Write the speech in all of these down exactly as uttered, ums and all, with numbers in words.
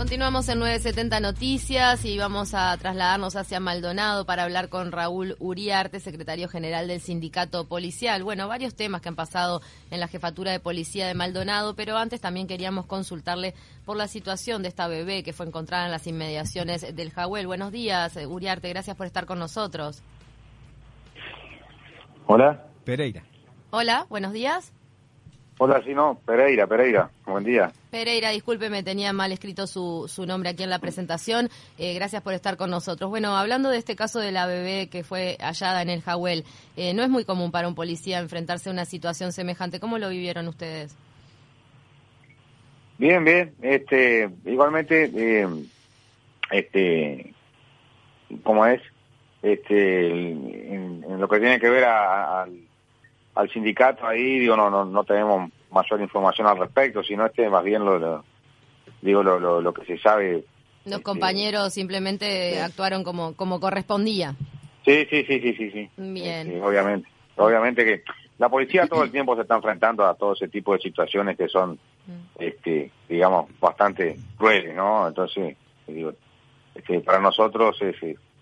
Continuamos en nueve setenta Noticias y vamos a trasladarnos hacia Maldonado para hablar con Raúl Uriarte, secretario general del Sindicato Policial. Bueno, varios temas que han pasado en la Jefatura de Policía de Maldonado, pero antes también queríamos consultarle por la situación de esta bebé que fue encontrada en las inmediaciones del Jagüel. Buenos días, Uriarte, gracias por estar con nosotros. Hola. Pereira. Hola, buenos días. Hola, sí, no, Pereira, Pereira, buen día. Pereira, discúlpeme, tenía mal escrito su, su nombre aquí en la presentación. Eh, gracias por estar con nosotros. Bueno, hablando de este caso de la bebé que fue hallada en el Jagüel, eh, no es muy común para un policía enfrentarse a una situación semejante. ¿Cómo lo vivieron ustedes? Bien, bien. Este, igualmente, eh, este, ¿cómo es? Este, en, en lo que tiene que ver a, a, al al sindicato ahí, digo, no no no tenemos mayor información al respecto, sino este más bien lo, lo digo lo, lo lo que se sabe. Los este, compañeros simplemente sí. actuaron como como correspondía. Sí, sí, sí, sí, sí, sí. Bien. Este, obviamente, obviamente que la policía todo el tiempo se está enfrentando a todo ese tipo de situaciones que son, este, digamos, bastante crueles, ¿no? Entonces, digo, este, para nosotros es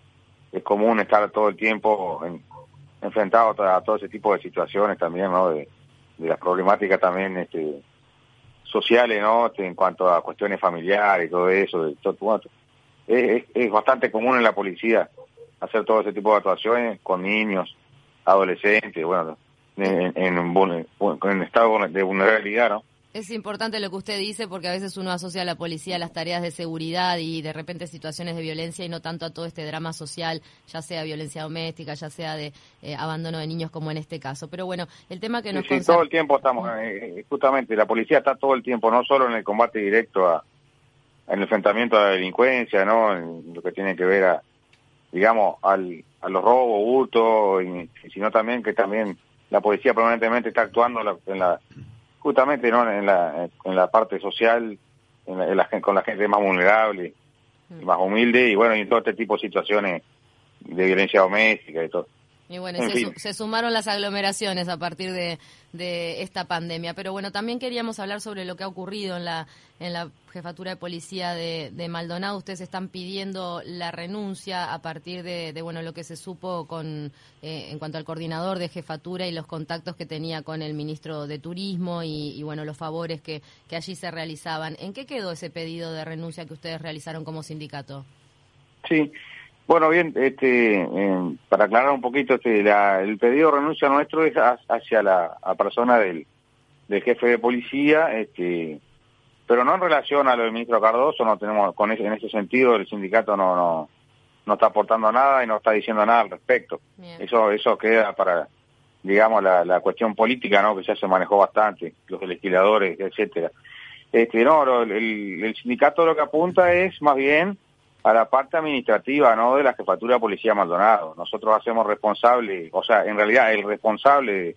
es común estar todo el tiempo en enfrentado a todo ese tipo de situaciones también, ¿no? De, de las problemáticas también este, sociales, ¿no? Este, en cuanto a cuestiones familiares y todo eso. De todo, es, es, es bastante común en la policía hacer todo ese tipo de actuaciones con niños, adolescentes, bueno, en, en, en, en estado de vulnerabilidad, ¿no? Es importante lo que usted dice porque a veces uno asocia a la policía a las tareas de seguridad y de repente situaciones de violencia y no tanto a todo este drama social, ya sea violencia doméstica, ya sea de eh, abandono de niños como en este caso. Pero bueno, el tema que nos sí, sí, concerta... todo el tiempo estamos, eh, justamente la policía está todo el tiempo, no solo en el combate directo a en el enfrentamiento a la delincuencia, ¿no? En lo que tiene que ver a, digamos, al, a los robos, hurtos, y, sino también que también la policía permanentemente está actuando en la, en la justamente no en la en la parte social, en la, en la, con la gente más vulnerable, mm. más humilde, y bueno, y todo este tipo de situaciones de violencia doméstica y todo. Y bueno, se, su, se sumaron las aglomeraciones a partir de, de esta pandemia. Pero bueno, también queríamos hablar sobre lo que ha ocurrido en la en la Jefatura de Policía de, de Maldonado. Ustedes están pidiendo la renuncia a partir de, de bueno, lo que se supo con eh, en cuanto al coordinador de jefatura y los contactos que tenía con el ministro de Turismo y, y bueno, los favores que, que allí se realizaban. ¿En qué quedó ese pedido de renuncia que ustedes realizaron como sindicato? Sí. Bueno, bien, este, eh, para aclarar un poquito, este, la, el pedido de renuncia nuestro es a, hacia la a persona del, del jefe de policía, este, pero no en relación a lo del ministro Cardoso. No tenemos, con ese, en ese sentido, el sindicato no, no, no está aportando nada y no está diciendo nada al respecto. Bien. Eso, eso queda para, digamos, la, la cuestión política, ¿no? Que ya se manejó bastante, los legisladores, etcétera. Este, no, lo, el, el sindicato lo que apunta es más bien a la parte administrativa, ¿no?, de la Jefatura de Policía de Maldonado. Nosotros hacemos responsable, o sea, en realidad el responsable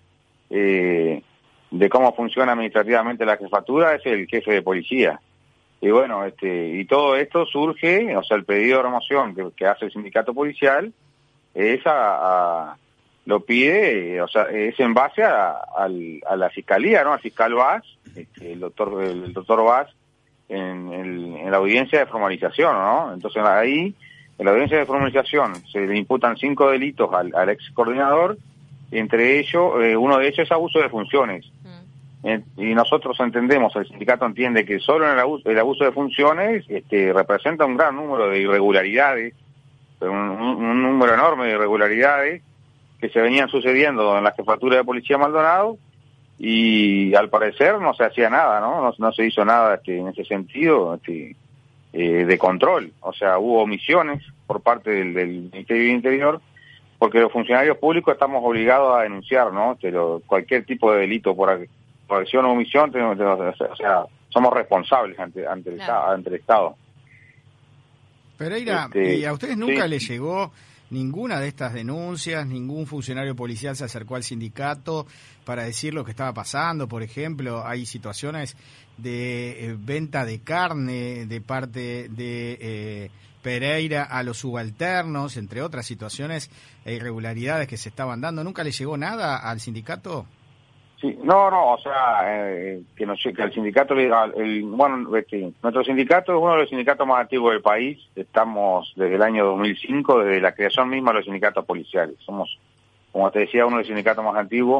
eh, de cómo funciona administrativamente la jefatura es el jefe de policía. Y bueno, este, y todo esto surge, o sea, el pedido de remoción que, que hace el sindicato policial es a, a lo pide, o sea, es en base a, a, a la fiscalía, ¿no?, al fiscal Vaz, este, el doctor, el doctor Vaz, En, el, en la audiencia de formalización, ¿no? Entonces ahí, en la audiencia de formalización, se le imputan cinco delitos al, al ex coordinador, entre ellos, eh, uno de ellos es abuso de funciones. Mm. Eh, y nosotros entendemos, el sindicato entiende que solo en el abuso, el abuso de funciones este, representa un gran número de irregularidades, un, un, un número enorme de irregularidades que se venían sucediendo en la Jefatura de Policía Maldonado, y al parecer no se hacía nada, ¿no? No, no se hizo nada este, en ese sentido este, eh, de control. O sea, hubo omisiones por parte del, del Ministerio del Interior, porque los funcionarios públicos estamos obligados a denunciar, ¿no? Pero cualquier tipo de delito por, por acción o omisión, tenemos, o sea, somos responsables ante, ante, el, claro. ante el Estado. Pereira, este, ¿y a ustedes nunca sí. les llegó ninguna de estas denuncias? ¿Ningún funcionario policial se acercó al sindicato para decir lo que estaba pasando? Por ejemplo, hay situaciones de eh, venta de carne de parte de eh, Pereira a los subalternos, entre otras situaciones e irregularidades que se estaban dando. ¿Nunca le llegó nada al sindicato? Sí, no, no, o sea, eh, que, nos, que el sindicato, el, el, bueno, este, nuestro sindicato es uno de los sindicatos más activos del país. Estamos desde el año dos mil cinco, desde la creación misma de los sindicatos policiales. Somos, como te decía, uno de los sindicatos más antiguos.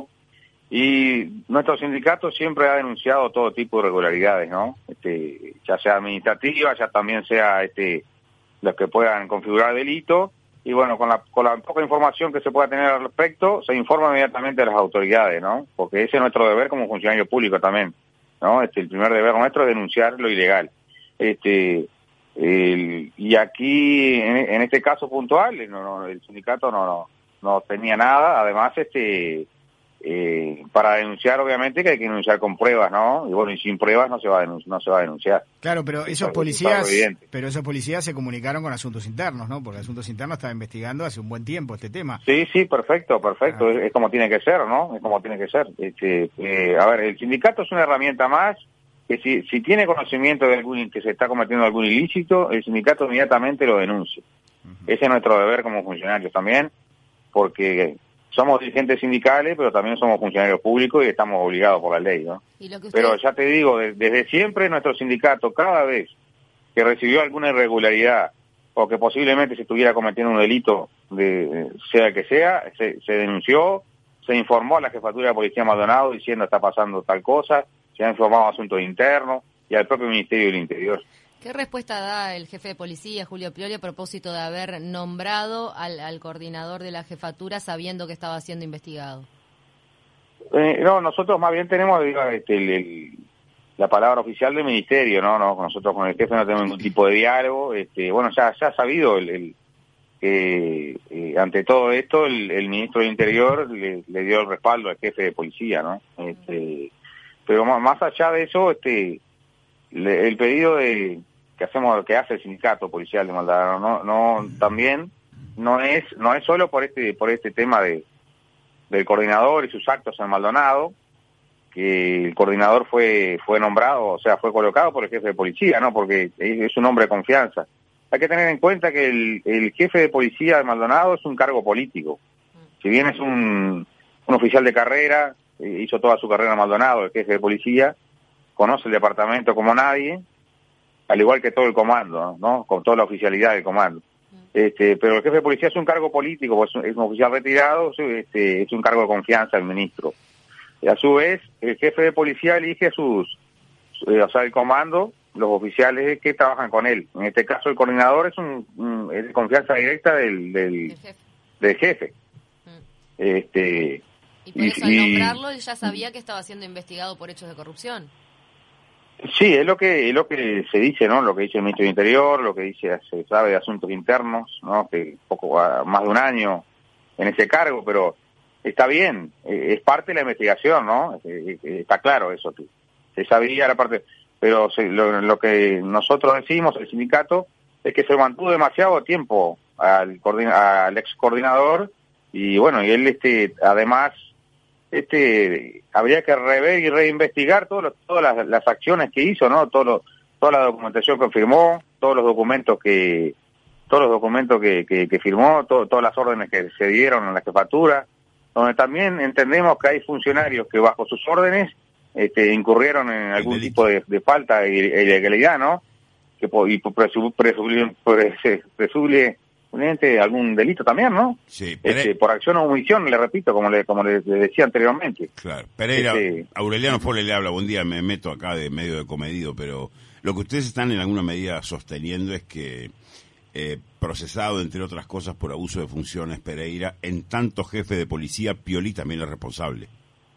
Y nuestro sindicato siempre ha denunciado todo tipo de irregularidades, ¿no? Este, ya sea administrativa, ya también sea este, los que puedan configurar delitos. Y bueno, con la, con la poca información que se pueda tener al respecto, se informa inmediatamente a las autoridades, ¿no? Porque ese es nuestro deber como funcionario público también, ¿no? Este, el primer deber nuestro es denunciar lo ilegal. Este, el, y aquí, en, en este caso puntual, no, no, el sindicato no, no, no tenía nada. Además, este, eh, para denunciar, obviamente, que hay que denunciar con pruebas, ¿no? Y bueno, y sin pruebas no se va a denunciar. No se va a denunciar. Claro, pero esos policías, pero esos policías se comunicaron con Asuntos Internos, ¿no? Porque Asuntos Internos estaba investigando hace un buen tiempo este tema. Sí, sí, perfecto, perfecto. Ah. Es, es como tiene que ser, ¿no? Es como tiene que ser. Este, eh, a ver, el sindicato es una herramienta más que si, si tiene conocimiento de algún que se está cometiendo algún ilícito, el sindicato inmediatamente lo denuncia. Uh-huh. Ese es nuestro deber como funcionarios también, porque somos dirigentes sindicales, pero también somos funcionarios públicos y estamos obligados por la ley, ¿no? ¿Y lo que usted... Pero ya te digo, de, desde siempre nuestro sindicato, cada vez que recibió alguna irregularidad o que posiblemente se estuviera cometiendo un delito, de sea que sea, se, se denunció, se informó a la Jefatura de Policía Maldonado diciendo está pasando tal cosa, se ha informado a Asuntos Internos y al propio Ministerio del Interior. ¿Qué respuesta da el jefe de policía, Julio Prioli, a propósito de haber nombrado al, al coordinador de la jefatura sabiendo que estaba siendo investigado? Eh, no, nosotros más bien tenemos digo, este, el, el, la palabra oficial del ministerio, ¿no? no Nosotros con el jefe no tenemos ningún tipo de diálogo. Este, bueno, ya ya ha sabido el, el eh, eh, ante todo esto el, el ministro del Interior le, le dio el respaldo al jefe de policía, ¿no? Este, pero más, más allá de eso, este le, el pedido de que hacemos que hace el sindicato policial de Maldonado no no también no es no es solo por este por este tema de del coordinador y sus actos en Maldonado, que el coordinador fue fue nombrado, o sea, fue colocado por el jefe de policía, ¿no? Porque es un hombre de confianza. Hay que tener en cuenta que el, el jefe de policía de Maldonado es un cargo político. Si bien es un, un oficial de carrera, hizo toda su carrera en Maldonado, el jefe de policía, conoce el departamento como nadie, al igual que todo el comando, ¿no? Con toda la oficialidad del comando. Este, pero el jefe de policía es un cargo político, pues es un oficial retirado, este, es un cargo de confianza del ministro. Y a su vez, el jefe de policía elige a sus, eh, o sea, el comando, los oficiales que trabajan con él. En este caso, el coordinador es un, un es de confianza directa del, del, jefe. del jefe. Mm. Este, y por eso, y, al nombrarlo, él ya sabía que estaba siendo investigado por hechos de corrupción. Sí, es lo que es lo que se dice, ¿no? Lo que dice el ministro del Interior, lo que dice se sabe de Asuntos Internos, ¿no? Que poco más de un año en ese cargo, pero está bien, es parte de la investigación, ¿no? Está claro eso, que se sabía la parte, pero se, lo, lo que nosotros decimos, el sindicato, es que se mantuvo demasiado tiempo al al ex coordinador y bueno, y él este además este habría que rever y reinvestigar todo lo, todas las, las acciones que hizo, ¿no? Todo lo, toda la documentación que firmó, todos los documentos que todos los documentos que, que, que firmó, todo, todas las órdenes que se dieron en la jefatura, donde también entendemos que hay funcionarios que bajo sus órdenes este, incurrieron en algún tipo de, de falta e ilegalidad, ¿no? Que y presuble, presuble algún delito también, ¿no? Sí, este, por acción o omisión, le repito, como le como le, le decía anteriormente. Claro. Pereira, este, Aureliano Fole le habla, buen día, me meto acá de medio de comedido, pero lo que ustedes están en alguna medida sosteniendo es que eh, procesado, entre otras cosas, por abuso de funciones, Pereira, en tanto jefe de policía, Prioli también es responsable.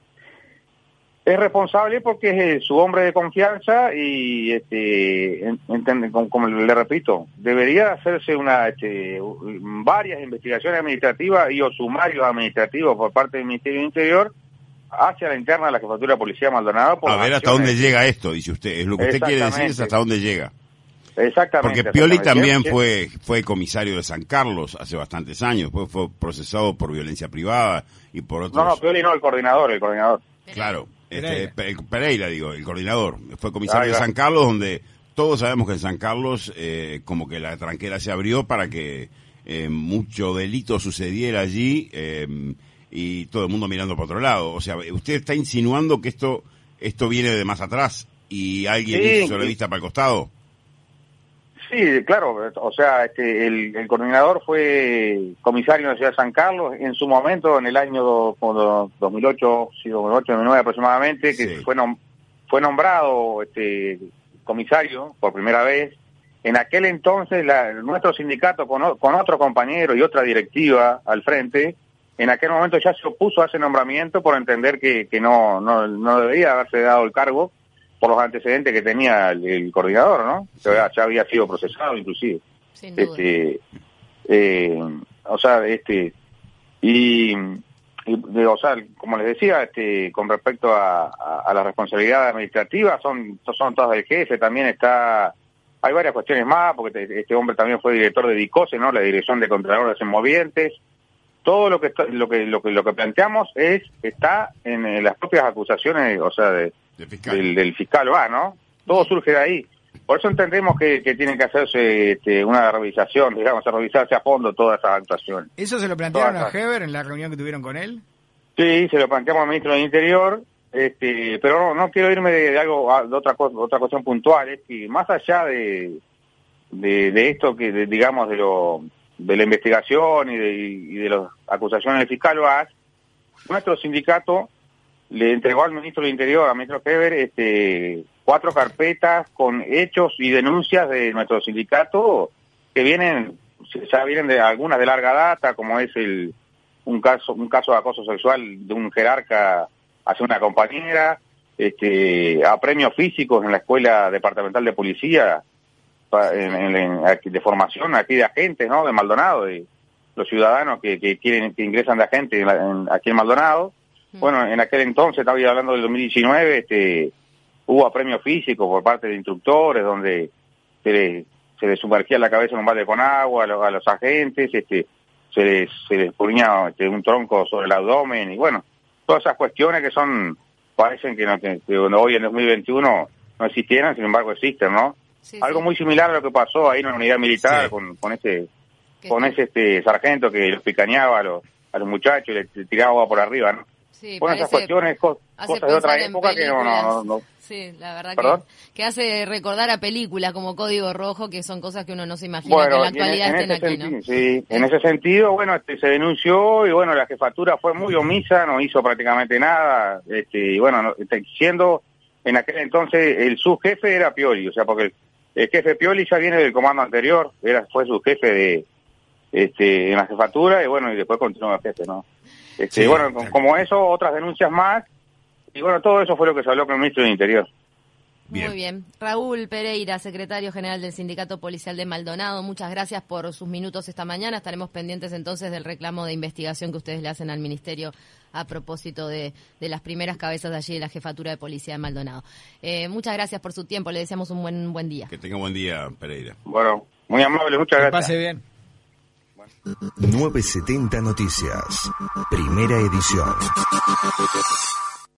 Es responsable porque es su hombre de confianza y, este, entiende, como, como le repito, debería hacerse una, este, varias investigaciones administrativas y o sumarios administrativos por parte del Ministerio del Interior hacia la interna de la Jefatura de Policía de Maldonado. Por a ver hasta dónde llega esto, dice usted. Es lo que usted quiere decir, es hasta dónde llega. Exactamente. Porque Prioli también fue fue comisario de San Carlos hace bastantes años, después fue procesado por violencia privada y por otros... No, no, Prioli no, el coordinador, el coordinador. Claro. Este, Pereira. Pereira, digo, el coordinador, fue comisario de San Carlos, donde todos sabemos que en San Carlos eh, como que la tranquera se abrió para que eh, mucho delito sucediera allí, eh, y todo el mundo mirando para otro lado. O sea, usted está insinuando que esto esto viene de más atrás y alguien sí, hizo la vista para el costado. Sí, claro, o sea, este, el, el coordinador fue comisario en la ciudad de San Carlos en su momento, en el año do, do, dos mil ocho, sí, dos mil ocho, dos mil nueve aproximadamente, que sí. fue, nom, fue nombrado este, comisario por primera vez. En aquel entonces, la, nuestro sindicato, con, con otro compañero y otra directiva al frente, en aquel momento ya se opuso a ese nombramiento por entender que, que no, no, no debía haberse dado el cargo por los antecedentes que tenía el, el coordinador, ¿no? Que ya, ya había sido procesado, inclusive. Sin duda. Este, eh, o sea, este, y, y de, o sea, como les decía, este, con respecto a, a, a la responsabilidad administrativa, son, son todas del jefe, también está, hay varias cuestiones más, porque este hombre también fue director de DICOSE, ¿no? La Dirección de Contralores en Movientes. Todo lo que, lo que, lo que, lo que planteamos es, está en, en las propias acusaciones, o sea, de, Fiscal. Del, del fiscal va, ¿no? Todo surge de ahí. Por eso entendemos que, que tiene que hacerse este, una revisación, digamos, a revisarse a fondo todas esas actuaciones. ¿Eso se lo plantearon todas a Heber en la reunión que tuvieron con él? Sí, se lo planteamos al ministro del Interior, este, pero no, no quiero irme de, de algo, de otra cosa, otra cuestión puntual, es que más allá de, de, de esto que, de, digamos, de lo de la investigación y de, y de las acusaciones del fiscal Vaz, nuestro sindicato le entregó al ministro del Interior, al ministro Heber, este, cuatro carpetas con hechos y denuncias de nuestro sindicato que vienen, ya vienen de algunas de larga data, como es el un caso un caso de acoso sexual de un jerarca hacia una compañera, este, a premios físicos en la Escuela Departamental de Policía, en, en, en, de formación aquí de agentes, ¿no? De Maldonado, de los ciudadanos que, que quieren que ingresan de agentes en, en, aquí en Maldonado. Bueno, en aquel entonces, estaba hablando del dos mil diecinueve, este, hubo apremio físico por parte de instructores, donde se les, se les sumergía la cabeza en un balde con agua a los, a los agentes, este, se les, se les ponía este, un tronco sobre el abdomen, y bueno, todas esas cuestiones que son, parecen que, no, que, que hoy en dos mil veintiuno no existieran, sin embargo existen, ¿no? Sí, Algo sí. muy similar a lo que pasó ahí en la unidad militar, sí. con, con ese, con ese este sargento que los picañaba a los, a los muchachos y les tiraba agua por arriba, ¿no? Sí, bueno, esas cuestiones, co cosas de otra época que no, no, no, no. Sí, la verdad que, que hace recordar a películas como Código Rojo, que son cosas que uno no se imagina bueno, que en la actualidad en, en estén aquí, ¿no? Sí, en ese sentido, bueno, este, se denunció y bueno, la jefatura fue muy omisa, no hizo prácticamente nada, este, y bueno, no, siendo en aquel entonces el subjefe era Pioli, o sea, porque el, el jefe Pioli ya viene del comando anterior, era fue su jefe de, este, en la jefatura y bueno, y después continuó el jefe, ¿no? Este, sí, bueno, claro. Como eso, otras denuncias más, y bueno, todo eso fue lo que se habló con el ministro del Interior. Bien. Muy bien. Raúl Pereira, secretario general del Sindicato Policial de Maldonado, muchas gracias por sus minutos esta mañana. Estaremos pendientes entonces del reclamo de investigación que ustedes le hacen al Ministerio a propósito de, de las primeras cabezas de allí de la Jefatura de Policía de Maldonado. Eh, muchas gracias por su tiempo, le deseamos un buen buen día. Que tenga buen día, Pereira. Bueno, muy amable, muchas que gracias. Pase bien. novecientos setenta Noticias, primera edición.